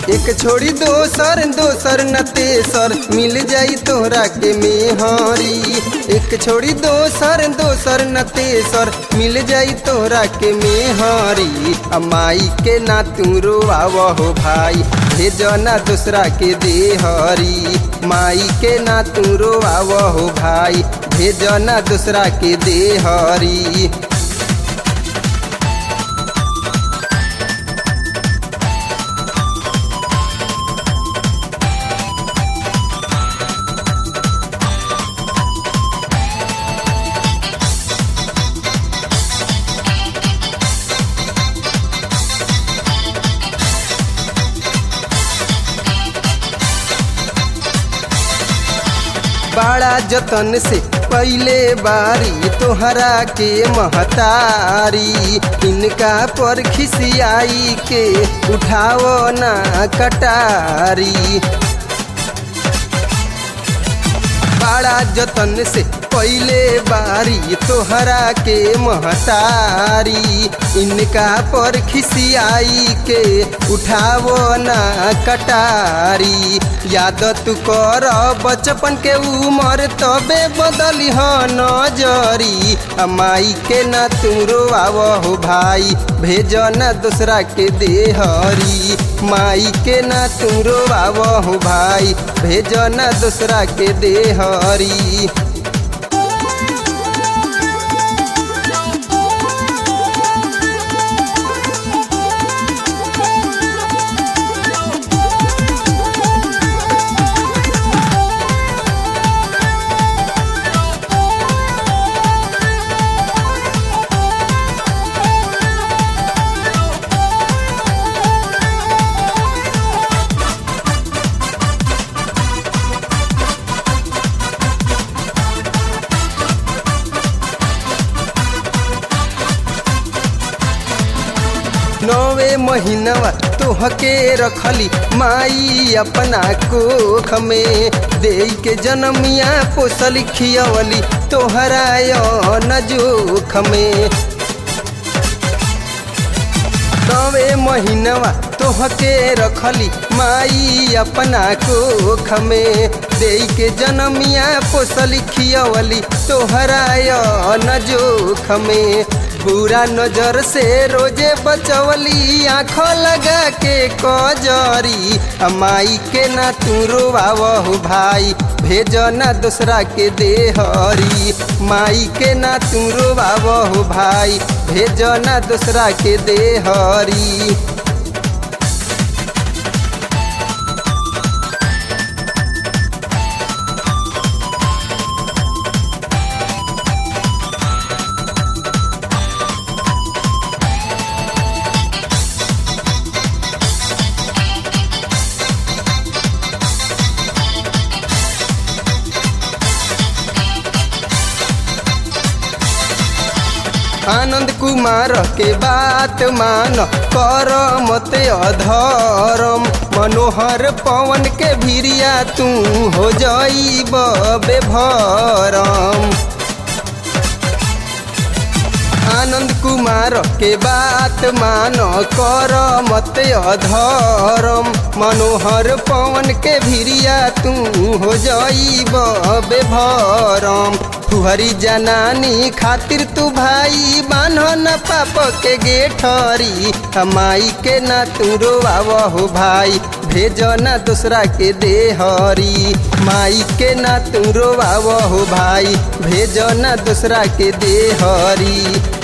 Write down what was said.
एक छोड़ी दोसर दोसर न तेसर मिल जाई तोहरा के मेहरी। एक छोड़ी दोसर दोसर न तेसर मिल जाई तोहरा के मेहरी। माई के ना तू रोआव हो भाई भेजो ना दूसरा के देहरी। माई के ना तू रोआव हो भाई भेजो ना दूसरा के देहरी। बड़ा जतन से पहले बारी तोहरा के महतारी। इनका पर खिसियाई के उठाओ ना कटारी। बड़ा जतन से पहले बारी तोहरा के महतारी। इनका पर खिसियाई के उठावो ना कटारी। याद तू कर बचपन के उमर तबे बदली हो नजरी। माई के ना तू रोआव हो भाई भेजो ना दूसरा के देहरी। माई के ना तू रोआव हो भाई भेजो ना दूसरा के देहरी। नौवे महीनवा तोहके रखली माई अपना कोख में। दे के जनमिया पोसल खियवली तोहरा न जोख में। नौवे महीनवा तोहके रखली माई अपना कोख में। दे के जनमिया पोसल खियवली तोहरा न जोख में। बुरा नजर से रोजे बचवली आँखों लगा के कजरी। माई के ना तू रोआव हो भाई भेजो ना दूसरा के देहरी। माई के ना तू रोआव हो भाई भेजो ना दूसरा के देहरी। आनंद कुमार के बात मान कर मत अधर्म। मनोहर पवन के भिरिया तू हो जाइब बेभरम। आनंद कुमार के बात मान कर मत अधर्म। मनोहर पवन के भिरिया तू हो जाइब बेभरम। फुहरी जनानी खातिर तू भाई बान्ह न पाप के गेठरी। माई के ना तू रोआव हो भाई भेजो ना दूसरा के देहरी। माई के ना तू रोआव हो भाई भेजो ना दूसरा के देहरी।